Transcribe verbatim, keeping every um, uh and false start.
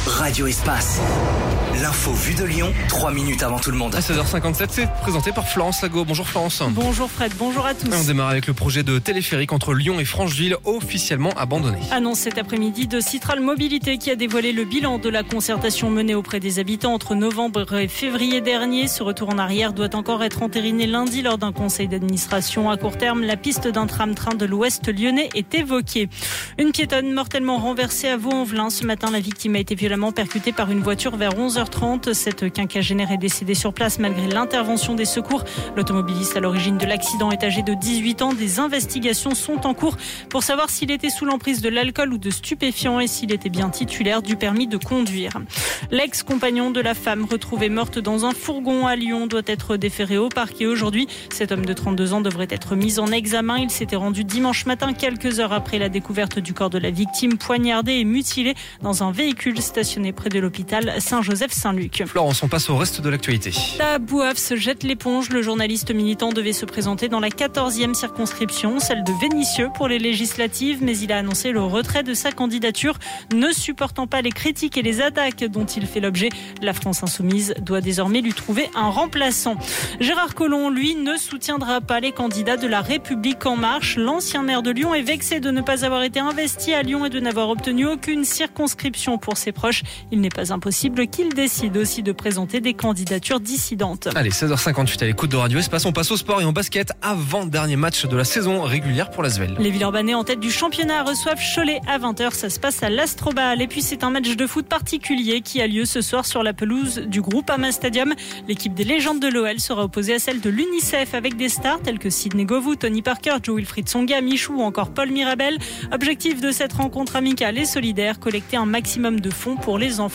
Radio Espace. L'info vue de Lyon, trois minutes avant tout le monde. À seize heures cinquante-sept, c'est présenté par Florence Lago. Bonjour Florence. Bonjour Fred, bonjour à tous. Et on démarre avec le projet de téléphérique entre Lyon et Francheville, officiellement abandonné. Annonce cet après-midi de Citral Mobilité qui a dévoilé le bilan de la concertation menée auprès des habitants entre novembre et février dernier. Ce retour en arrière doit encore être entériné lundi lors d'un conseil d'administration. À court terme, la piste d'un tram-train de l'Ouest lyonnais est évoquée. Une piétonne mortellement renversée à Vaux-en-Velin. Ce matin, la victime a été violemment percutée par une voiture vers onze heures trente. Cette quinquagénaire est décédée sur place malgré l'intervention des secours. L'automobiliste à l'origine de l'accident est âgé de dix-huit ans. Des investigations sont en cours pour savoir s'il était sous l'emprise de l'alcool ou de stupéfiants et s'il était bien titulaire du permis de conduire. L'ex-compagnon de la femme retrouvée morte dans un fourgon à Lyon doit être déféré au parquet aujourd'hui. Cet homme de trente-deux ans devrait être mis en examen. Il s'était rendu dimanche matin, quelques heures après la découverte du corps de la victime, poignardée et mutilée dans un véhicule stationné près de l'hôpital Saint-Joseph-Saint-Luc. Florence, on passe au reste de l'actualité. La Bouaf se jette l'éponge. Le journaliste militant devait se présenter dans la quatorzième circonscription, celle de Vénissieux pour les législatives, mais il a annoncé le retrait de sa candidature, ne supportant pas les critiques et les attaques dont il fait l'objet. La France Insoumise doit désormais lui trouver un remplaçant. Gérard Collomb, lui, ne soutiendra pas les candidats de la République En Marche. L'ancien maire de Lyon est vexé de ne pas avoir été investi à Lyon et de n'avoir obtenu aucune circonscription pour ses proches. Il n'est pas impossible qu'il décide aussi de présenter des candidatures dissidentes. Allez, seize heures cinquante-huit à l'écoute de Radio Espace. On passe au sport et en basket avant dernier match de la saison régulière pour l'Asvel. Les Villeurbanais en tête du championnat reçoivent Cholet à vingt heures. Ça se passe à l'Astrobal. Et puis c'est un match de foot particulier qui a lieu ce soir sur la pelouse du Groupama Stadium. L'équipe des légendes de l'O L sera opposée à celle de l'UNICEF avec des stars tels que Sidney Govou, Tony Parker, Joe Wilfried Tsonga, Michou ou encore Paul Mirabel. Objectif de cette rencontre amicale et solidaire, collecter un maximum de fonds pour les enfants.